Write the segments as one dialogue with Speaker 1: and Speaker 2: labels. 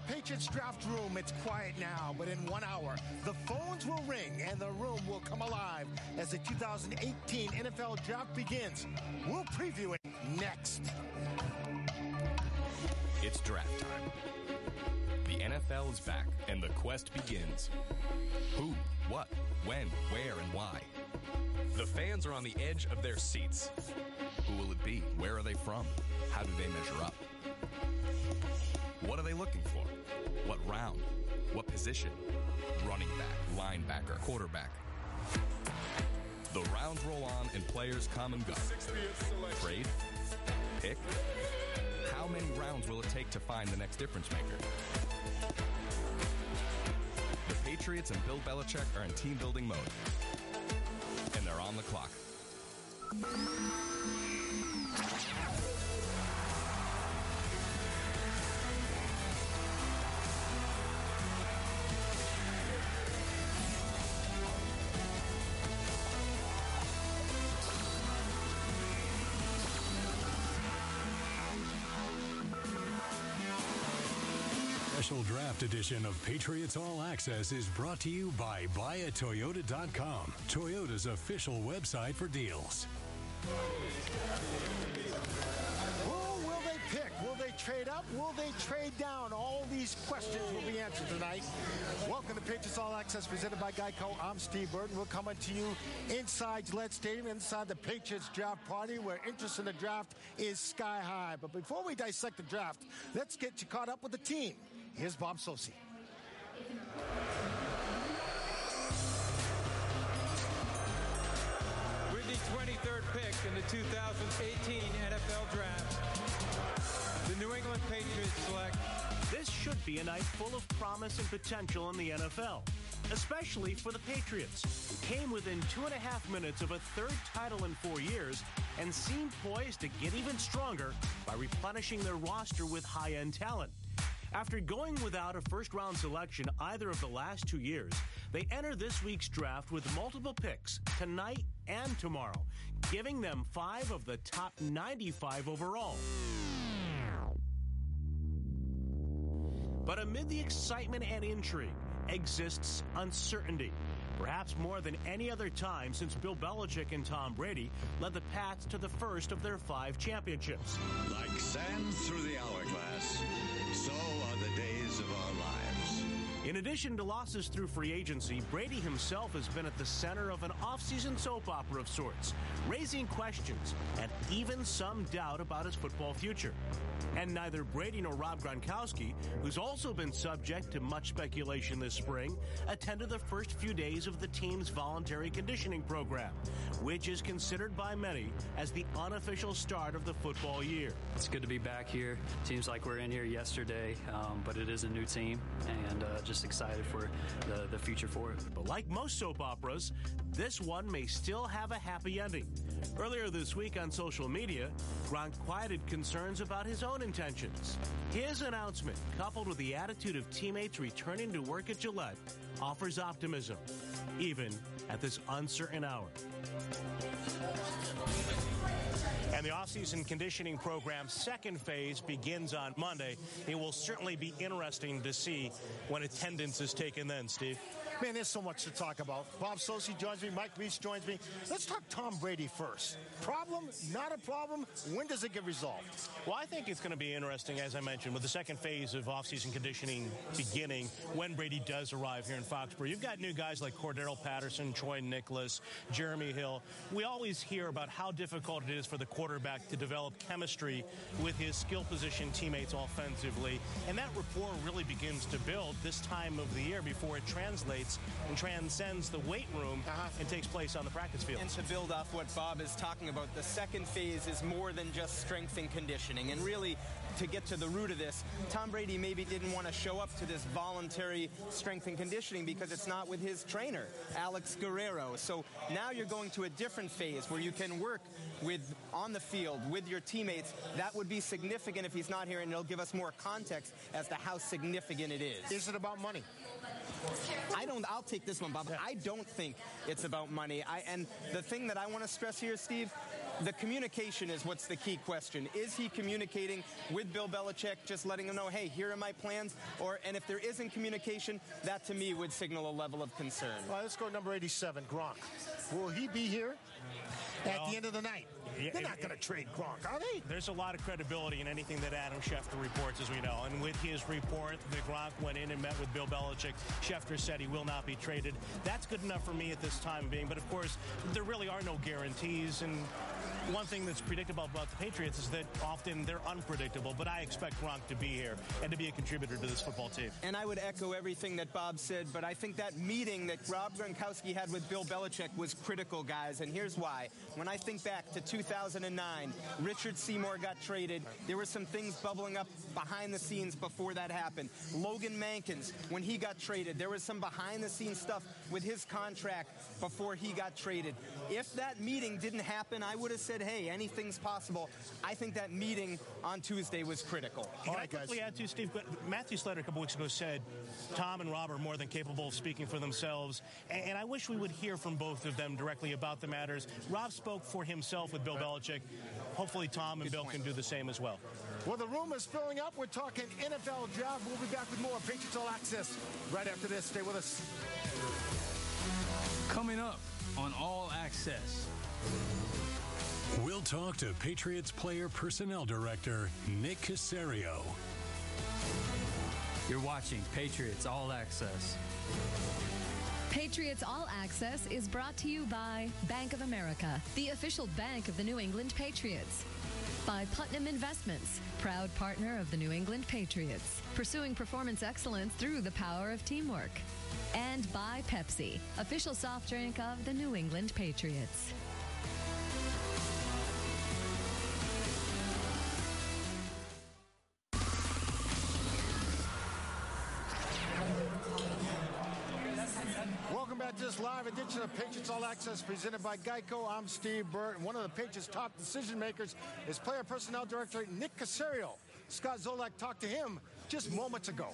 Speaker 1: Patriots draft room, it's quiet now, but in 1 hour, the phones will ring and the room will come alive as the 2018 NFL Draft begins. We'll preview it next.
Speaker 2: It's draft time. The NFL is back, and the quest begins. Who, what, when, where, and why? The fans are on the edge of their seats. Who will it be? Where are they from? How do they measure up? What are they looking for? What round? What position? Running back, linebacker, quarterback. The rounds roll on and players come and go. Trade? Pick? How many rounds will it take to find the next difference maker? The Patriots and Bill Belichick are in team building mode. And they're on the clock.
Speaker 3: Special draft edition of Patriots All Access is brought to you by buyatoyota.com, Toyota's official website for deals.
Speaker 1: Who will they pick? Will they trade up? Will they trade down? All these questions will be answered tonight. Welcome to Patriots All Access presented by Geico. I'm Steve Burton. We're coming to you inside Gillette Stadium, inside the Patriots draft party, where interest in the draft is sky high. But before we dissect the draft, let's get you caught up with the team. Here's Bob Socci.
Speaker 4: With the 23rd pick in the 2018 NFL Draft, the New England Patriots select.
Speaker 5: This should be a night full of promise and potential in the NFL, especially for the Patriots, who came within 2.5 minutes of a third title in 4 years and seem poised to get even stronger by replenishing their roster with high-end talent. After going without a first-round selection either of the last 2 years, they enter this week's draft with multiple picks tonight and tomorrow, giving them 5 of the top 95 overall. But amid the excitement and intrigue exists uncertainty, perhaps more than any other time since Bill Belichick and Tom Brady led the Pats to the first of their 5 championships.
Speaker 6: Like sand through the hourglass, so are the days of our lives.
Speaker 5: In addition to losses through free agency, Brady himself has been at the center of an off-season soap opera of sorts, raising questions and even some doubt about his football future. And neither Brady nor Rob Gronkowski, who's also been subject to much speculation this spring, attended the first few days of the team's voluntary conditioning program, which is considered by many as the unofficial start of the football year.
Speaker 7: It's good to be back here. Seems like we're in here yesterday, but it is a new team, and just excited for the future for it.
Speaker 5: But like most soap operas, this one may still have a happy ending. Earlier this week on social media, Gronk quieted concerns about his own intentions. His announcement, coupled with the attitude of teammates returning to work at Gillette, offers optimism, even at this uncertain hour. And the offseason conditioning program's second phase begins on Monday. It will certainly be interesting to see when attendance is taken then, Steve.
Speaker 1: Man, there's so much to talk about. Bob Socci joins me. Mike Reese joins me. Let's talk Tom Brady first. Problem? Not a problem? When does it get resolved?
Speaker 5: Well, I think it's going to be interesting, as I mentioned, with the second phase of offseason conditioning beginning when Brady does arrive here in Foxborough. You've got new guys like Cordero Patterson, Troy Nicholas, Jeremy Hill. We always hear about how difficult it is for the quarterback to develop chemistry with his skill position teammates offensively. And that rapport really begins to build this time of the year before it translates and transcends the weight room and takes place on the practice field.
Speaker 8: And to build off what Bob is talking about, the second phase is more than just strength and conditioning. And really, to get to the root of this, Tom Brady maybe didn't want to show up to this voluntary strength and conditioning because it's not with his trainer, Alex Guerrero. So now you're going to a different phase where you can work with on the field with your teammates. That would be significant if he's not here, and it'll give us more context as to how significant it is.
Speaker 1: Is it about money?
Speaker 8: I I'll take this one, Bob. Yeah. I don't think it's about money. And the thing that I want to stress here, Steve, the communication is what's the key question. Is he communicating with Bill Belichick, just letting him know, hey, here are my plans? And if there isn't communication, that to me would signal a level of concern.
Speaker 1: Well, let's go number 87, Gronk. Will he be here at the end of the night? They're not going to trade Gronk, are they?
Speaker 5: There's a lot of credibility in anything that Adam Schefter reports, as we know. And with his report that Gronk went in and met with Bill Belichick, Schefter said he will not be traded. That's good enough for me at this time being. But, of course, there really are no guarantees. And one thing that's predictable about the Patriots is that often they're unpredictable. But I expect Gronk to be here and to be a contributor to this football team.
Speaker 8: And I would echo everything that Bob said. But I think that meeting that Rob Gronkowski had with Bill Belichick was critical, guys. And here's why. When I think back to 2009, Richard Seymour got traded. There were some things bubbling up behind the scenes before that happened. Logan Mankins, when he got traded, there was some behind-the-scenes stuff with his contract before he got traded. If that meeting didn't happen, I would have said, hey, anything's possible. I think that meeting on Tuesday was critical.
Speaker 5: Can I quickly add to Steve? Matthew Slater a couple weeks ago said Tom and Rob are more than capable of speaking for themselves, and I wish we would hear from both of them directly about the matters. Rob spoke for himself with Bill Belichick. Hopefully Tom and Bill can do the same as well.
Speaker 1: Well, the room is filling up. We're talking NFL draft. We'll be back with more Patriots All Access right after this. Stay with us.
Speaker 9: Coming up on All Access.
Speaker 3: We'll talk to Patriots player personnel director Nick Caserio.
Speaker 9: You're watching Patriots All Access.
Speaker 10: Patriots All Access is brought to you by Bank of America, the official bank of the New England Patriots. By Putnam Investments, proud partner of the New England Patriots, pursuing performance excellence through the power of teamwork. And by Pepsi, official soft drink of the New England Patriots.
Speaker 1: Welcome back to this live edition of Patriots All Access presented by Geico. I'm Steve Burt. One of the Patriots' top decision makers is player personnel director Nick Caserio. Scott Zolak talked to him just moments ago.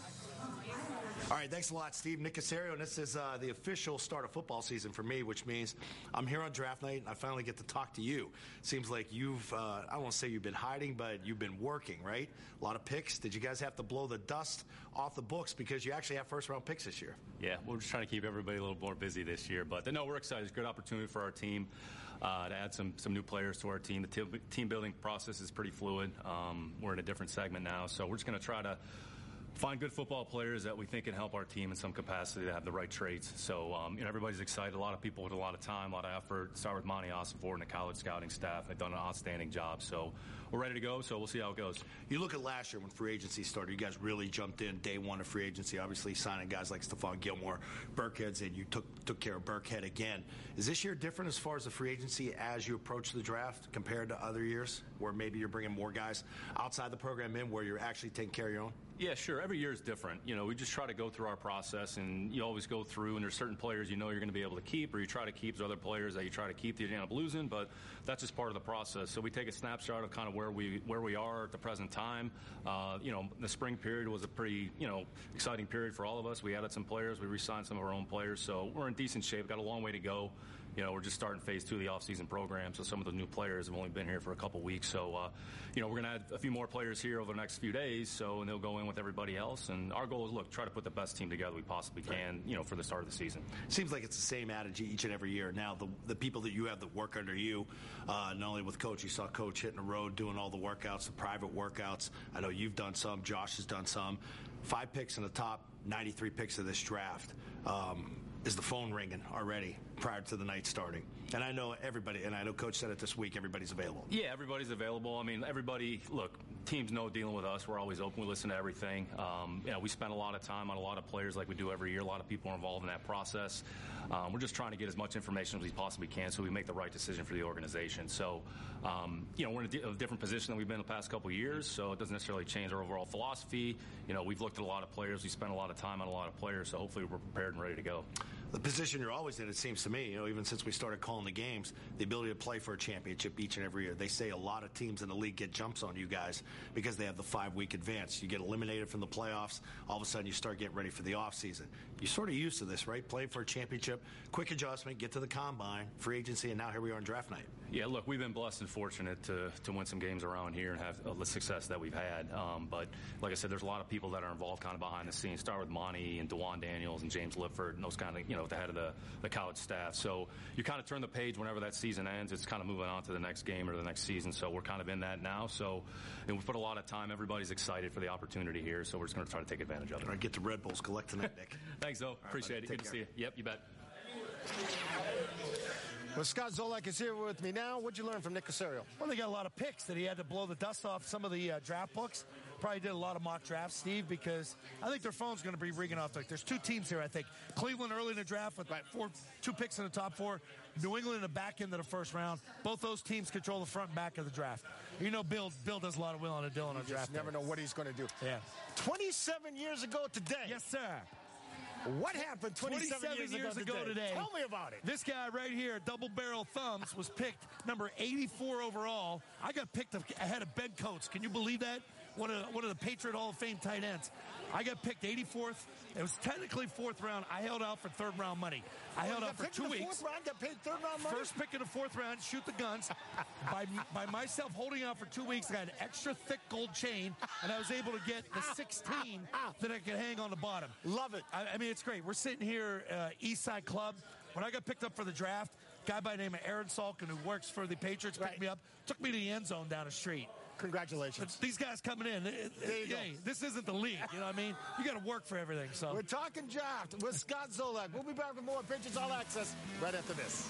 Speaker 11: All right, thanks a lot, Steve. Nick Caserio, and this is the official start of football season for me, which means I'm here on draft night, and I finally get to talk to you. Seems like you've, I don't want to say you've been hiding, but you've been working, right? A lot of picks. Did you guys have to blow the dust off the books because you actually have first-round picks this year?
Speaker 12: Yeah, we're just trying to keep everybody a little more busy this year. But no, we're excited. It's a good opportunity for our team to add some new players to our team. The team-building process is pretty fluid. We're in a different segment now, so we're just going to try to find good football players that we think can help our team in some capacity to have the right traits. So, everybody's excited. A lot of people with a lot of time, a lot of effort. Start with Monty Ossenford and the college scouting staff. They've done an outstanding job. So we're ready to go, so we'll see how it goes.
Speaker 11: You look at last year when free agency started, you guys really jumped in day one of free agency, obviously signing guys like Stephon Gilmore, Burkhead, and you took care of Burkhead again. Is this year different as far as the free agency as you approach the draft compared to other years where maybe you're bringing more guys outside the program in where you're actually taking care of your own?
Speaker 12: Yeah, sure. Every year is different. We just try to go through our process, and you always go through, and there's certain players you're going to be able to keep, or you try to keep. There's other players that you try to keep that you end up losing, but that's just part of the process. So we take a snapshot of kind of where we are at the present time. The spring period was a pretty, exciting period for all of us. We added some players. We re-signed some of our own players, so we're in decent shape. Got a long way to go. We're just starting phase 2 of the offseason program, so some of the new players have only been here for a couple weeks. So, we're going to add a few more players here over the next few days, and they'll go in with everybody else. And our goal is, try to put the best team together we possibly can, for the start of the season.
Speaker 11: Seems like it's the same attitude each and every year. Now, the people that you have that work under you, not only with Coach, you saw Coach hitting the road, doing all the workouts, the private workouts. I know you've done some. Josh has done some. 5 picks in the top 93 picks of this draft. Is the phone ringing already prior to the night starting? And I know everybody, and I know Coach said it this week, everybody's available.
Speaker 12: Yeah, everybody's available. I mean, everybody, teams know dealing with us. We're always open. We listen to everything. We spend a lot of time on a lot of players like we do every year. A lot of people are involved in that process. We're just trying to get as much information as we possibly can so we make the right decision for the organization. So, we're in a different position than we've been the past couple of years, so it doesn't necessarily change our overall philosophy. We've looked at a lot of players. We spent a lot of time on a lot of players, so hopefully we're prepared and ready to go.
Speaker 11: the position you're always in, it seems to me, even since we started calling the games, the ability to play for a championship each and every year. They say a lot of teams in the league get jumps on you guys because they have the 5-week advance. You get eliminated from the playoffs, all of a sudden you start getting ready for the offseason. You're sort of used to this, right? Playing for a championship, quick adjustment, get to the combine, free agency, and now here we are on draft night.
Speaker 12: Yeah, look, we've been blessed and fortunate to win some games around here and have the success that we've had. But like I said, there's a lot of people that are involved kind of behind the scenes. Start with Monty and DeJuan Daniels and James Lifford and those kind of, the head of the college staff. So you kind of turn the page whenever that season ends. It's kind of moving on to the next game or the next season. So we're kind of in that now. So we put a lot of time. Everybody's excited for the opportunity here. So we're just going to try to take advantage of it.
Speaker 11: All right, get the Red Bulls. Collect tonight, Nick.
Speaker 12: Thanks, though. Appreciate it. Good to see you. Yep, you bet.
Speaker 1: Well, Scott Zolak is here with me now. What'd you learn from Nick Caserio?
Speaker 13: Well, they got a lot of picks that he had to blow the dust off some of the draft books. Probably did a lot of mock drafts, Steve, because I think their phone's going to be ringing off. There's two teams here, I think. Cleveland early in the draft with 2 picks in the top 4. New England in the back end of the first round. Both those teams control the front and back of the draft. Bill does a lot of wheeling and dealing on draft.
Speaker 1: You never know what he's going to do.
Speaker 13: Yeah.
Speaker 1: 27 years ago today.
Speaker 13: Yes, sir.
Speaker 1: What happened 27 years ago today? Tell me about it.
Speaker 13: This guy right here, Double Barrel Thumbs, was picked number 84 overall. I got picked ahead of Ben Coates. Can you believe that? One of the Patriot Hall of Fame tight ends. I got picked 84th. It was technically 4th round. I held out for 3rd round money. I held out for 2 weeks.
Speaker 1: 4th round, got paid 3rd round money?
Speaker 13: First pick in the 4th round, shoot the guns. by myself holding out for 2 weeks, I got an extra thick gold chain, and I was able to get the 16 that I could hang on the bottom.
Speaker 1: Love it.
Speaker 13: I mean, it's great. We're sitting here, East Side Club. When I got picked up for the draft, a guy by the name of Aaron Salkin, who works for the Patriots, picked me up, took me to the end zone down the street.
Speaker 1: Congratulations.
Speaker 13: These guys coming in, this isn't the league. You know what I mean? You got to work for everything. So
Speaker 1: we're talking draft with Scott Zolak. We'll be back with more Patriots All Access right after this.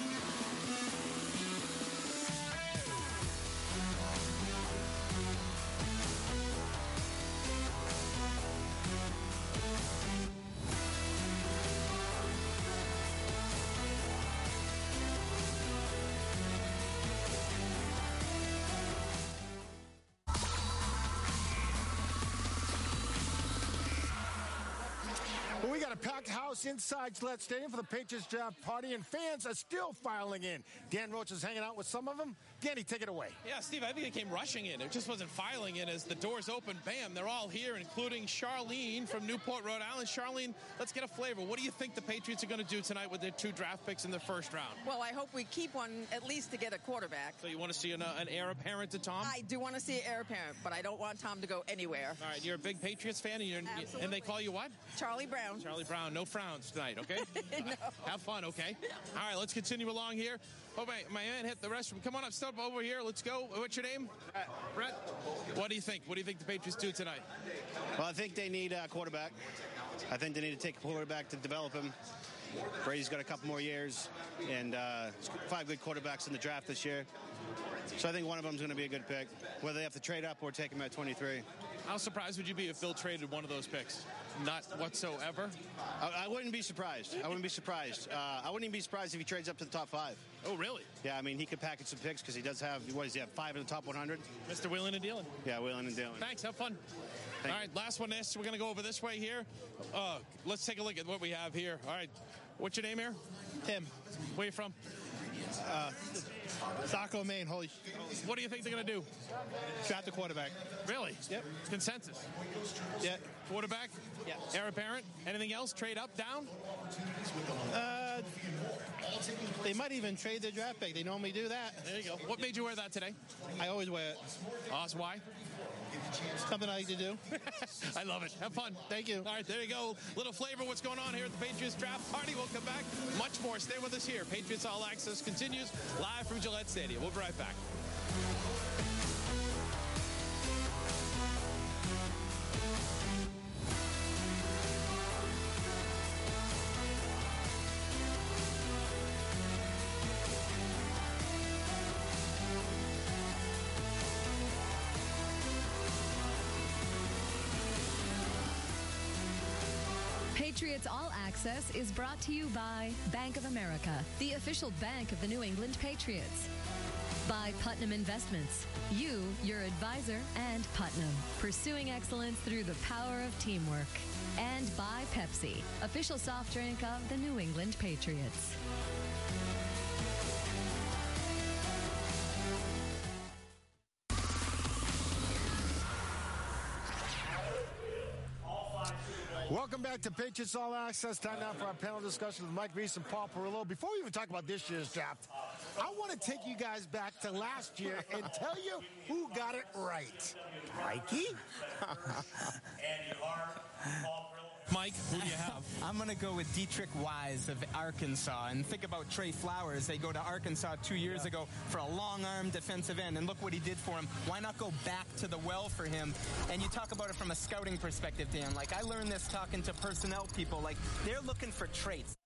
Speaker 1: We got a packed house inside Gillette Stadium for the Patriots draft party, and fans are still filing in. Dan Roach is hanging out with some of them. Danny, take it away.
Speaker 14: Yeah, Steve, I think it came rushing in. It just wasn't filing in as the doors opened. Bam, they're all here, including Charlene from Newport, Rhode Island. Charlene, let's get a flavor. What do you think the Patriots are going to do tonight with their 2 draft picks in the first round?
Speaker 15: Well, I hope we keep one at least to get a quarterback.
Speaker 14: So you want to see an heir apparent to Tom?
Speaker 15: I do want to see an heir apparent, but I don't want Tom to go anywhere.
Speaker 14: All right, you're a big Patriots fan, and they call you what?
Speaker 15: Charlie Brown.
Speaker 14: Charlie Brown. No frowns tonight, okay?
Speaker 15: No.
Speaker 14: Have fun, okay? All right, let's continue along here. Oh, my man hit the restroom. Come on up, step over here. Let's go. What's your name? Brett. What do you think? What do you think the Patriots do tonight?
Speaker 16: Well, I think they need a quarterback. I think they need to take a quarterback to develop him. Brady's got a couple more years, and 5 good quarterbacks in the draft this year. So I think one of them is going to be a good pick, whether they have to trade up or take him at 23.
Speaker 14: How surprised would you be if Phil traded one of those picks? Not whatsoever?
Speaker 16: I wouldn't be surprised. I wouldn't be surprised. I wouldn't even be surprised if he trades up to the top 5.
Speaker 14: Oh, really?
Speaker 16: Yeah, I mean, he could package some picks because he does have, 5 in the top 100?
Speaker 14: Mr. Wheeling and dealing.
Speaker 16: Yeah, wheeling and dealing.
Speaker 14: Thanks. Have fun. All right, last one. We're going to go over this way here. Let's take a look at what we have here. All right. What's your name here?
Speaker 17: Tim.
Speaker 14: Where are you from?
Speaker 17: Saco, Maine. Holy.
Speaker 14: What do you think they're going to do?
Speaker 17: Draft the quarterback.
Speaker 14: Really?
Speaker 17: Yep.
Speaker 14: Consensus.
Speaker 17: Yeah.
Speaker 14: Quarterback?
Speaker 17: Yeah.
Speaker 14: Heir apparent? Anything else? Trade up, down?
Speaker 17: They might even trade their draft pick. They normally do that.
Speaker 14: There you go. What made you wear that today?
Speaker 17: I always wear it.
Speaker 14: Awesome. Why?
Speaker 17: Something I like to do.
Speaker 14: I love it. Have fun.
Speaker 17: Thank you.
Speaker 14: All right, there you go. Little flavor of what's going on here at the Patriots draft party. We'll come back. Much more. Stay with us here. Patriots All Access continues live from Gillette Stadium. We'll be right back.
Speaker 10: Patriots All Access is brought to you by Bank of America, the official bank of the New England Patriots. By Putnam Investments. You, your advisor, and Putnam. Pursuing excellence through the power of teamwork. And by Pepsi, official soft drink of the New England Patriots.
Speaker 1: Welcome back to Patriots All Access. Time now for our panel discussion with Mike Reese and Paul Perillo. Before we even talk about this year's draft, I want to take you guys back to last year and tell you who got it right. Mikey?
Speaker 8: Mike, who do you have? I'm going to go with Dietrich Wise of Arkansas. And think about Trey Flowers. They go to Arkansas 2 years ago for a long-arm defensive end. And look what he did for him. Why not go back to the well for him? And you talk about it from a scouting perspective, Dan. Like, I learned this talking to personnel people. Like, they're looking for traits.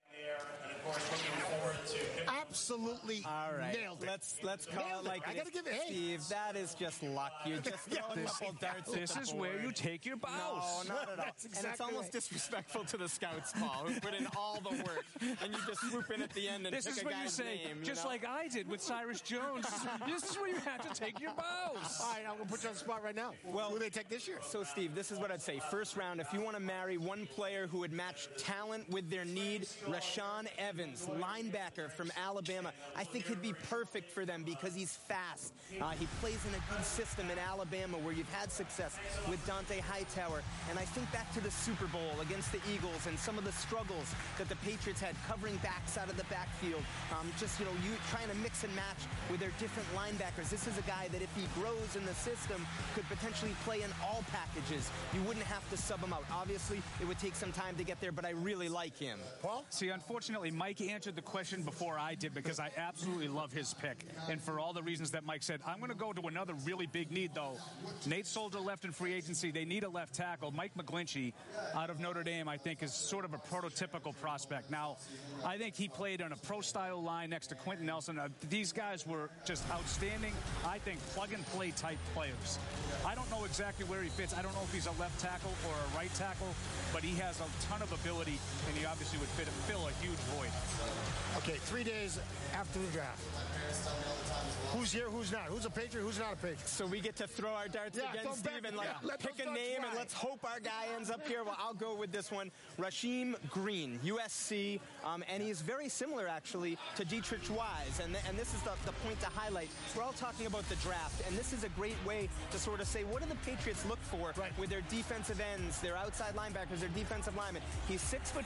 Speaker 1: Absolutely nailed it.
Speaker 8: Let's call it like
Speaker 1: I gotta give it, hey.
Speaker 8: Steve, that is just luck. You just throw a couple darts.
Speaker 18: This is where you take your bows.
Speaker 8: No, not at all. And it's almost disrespectful to the scouts, Paul, who put in all the work, and you just swoop in at the end and
Speaker 18: this
Speaker 8: pick
Speaker 18: is
Speaker 8: a
Speaker 18: what
Speaker 8: guy's
Speaker 18: you say,
Speaker 8: name.
Speaker 18: just like I did with Cyrus Jones. This is where you have to take your bows.
Speaker 1: All right, I'm going to put you on the spot right now.
Speaker 8: Well,
Speaker 1: who do they take this year?
Speaker 8: So, Steve, this is what I'd say. First round, if you want to marry one player who would match talent with their need, Rashaan Evans, linebacker from Alabama. I think he'd be perfect for them because he's fast. He plays in a good system in Alabama where you've had success with Dante Hightower. And I think back to the Super Bowl against the Eagles and some of the struggles that the Patriots had covering backs out of the backfield. You trying to mix and match with their different linebackers. This is a guy that if he grows in the system could potentially play in all packages. You wouldn't have to sub him out. Obviously, it would take some time to get there, but I really like him.
Speaker 1: Paul?
Speaker 18: See, unfortunately, Mike answered the question before I did because I absolutely love his pick. And for all the reasons that Mike said, I'm going to go to another really big need, though. Nate Solder left in free agency. They need a left tackle. Mike McGlinchey out of Notre Dame, I think, is sort of a prototypical prospect. Now, I think he played on a pro-style line next to Quentin Nelson. These guys were just outstanding, I think, plug-and-play type players. I don't know exactly where he fits. I don't know if he's a left tackle or a right tackle, but he has a ton of ability, and he obviously would fill a huge void.
Speaker 1: Okay, 3 days after the draft. Who's here, who's not? Who's a Patriot, who's not a Patriot?
Speaker 8: So we get to throw our darts again, Steve, and pick a name, and let's hope our guy ends up here. Well, I'll go with this one. Rasheem Green, USC, and he's very similar, actually, to Dietrich Wise. And this is the point to highlight. We're all talking about the draft, and this is a great way to sort of say, what do the Patriots look for with their defensive ends, their outside linebackers, their defensive linemen? He's 6'4",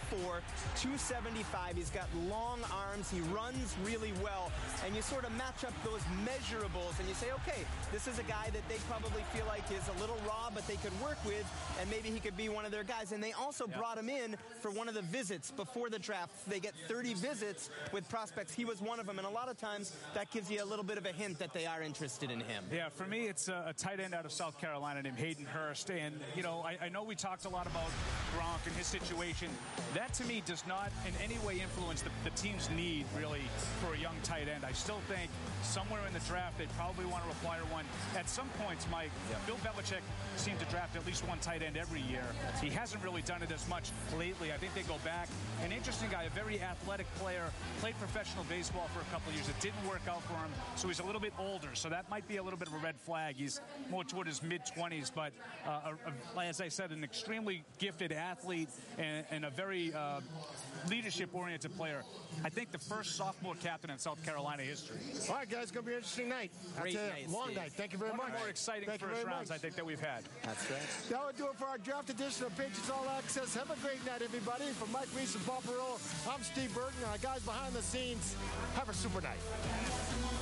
Speaker 8: 275. He's got long arms. He runs really well. And you sort of match up those measurables, and you say, okay, this is a guy that they probably feel like is a little raw, but they could work with, and maybe he could be one of their guys. And they also brought him in for one of the visits before the draft. They get 30 visits with prospects. He was one of them, and a lot of times that gives you a little bit of a hint that they are interested in him.
Speaker 18: Yeah, for me, it's a tight end out of South Carolina named Hayden Hurst. And, I know we talked a lot about Gronk and his situation. That, to me, does not in any way influence the team's need, really, for a young tight end. I still think somewhere in the draft they probably want to acquire one. At some points, Mike, Bill Belichick seemed to draft at least one tight end every year. He hasn't really done it as much lately. I think they go back. An interesting guy, a very athletic player, played professional baseball for a couple of years. It didn't work out for him, so he's a little bit older. So that might be a little bit of a red flag. He's more toward his mid-20s, but as I said, an extremely gifted athlete and a very leadership-oriented player. I think the first sophomore captain in South Carolina history.
Speaker 1: All right, guys, it's going to be an interesting night.
Speaker 8: Great night,
Speaker 1: long
Speaker 8: Steve.
Speaker 1: night. Thank you very much.
Speaker 18: One of the more exciting first rounds, I think, that we've had.
Speaker 8: That's right.
Speaker 1: That would do it for our draft edition of Patriots All Access. Have a great night, everybody. From Mike Reese and Paul Perillo, I'm Steve Burton. Guys behind the scenes, have a super night.